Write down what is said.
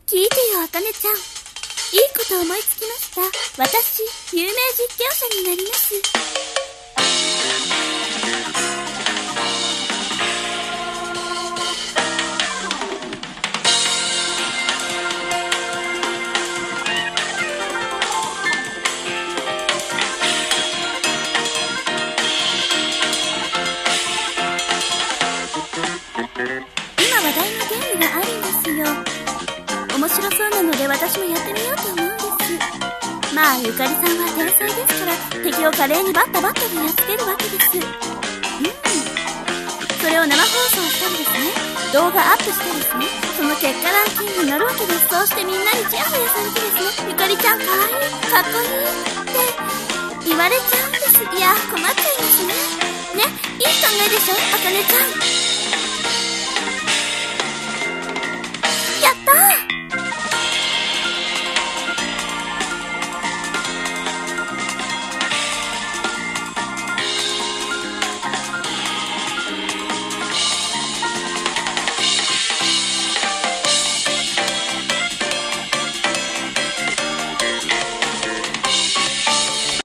聞いてよ、あかねちゃん。いいこと思いつきました。私、有名実況者になります。今話題のゲームがあるんですよ。面白そうなので私もやってみようと思うんです。まあゆかりさんは天才ですから敵を華麗にバッタバッタでやっつけるわけです。それを生放送したりですね、動画アップしてですね、その結果ランキングに乗るわけです。そうしてみんなにチヤホヤされてですね、ゆかりちゃんかわいい、かっこいいって言われちゃうんです。いや困っちゃいますね。ね、いい考えでしょ、あかねちゃん。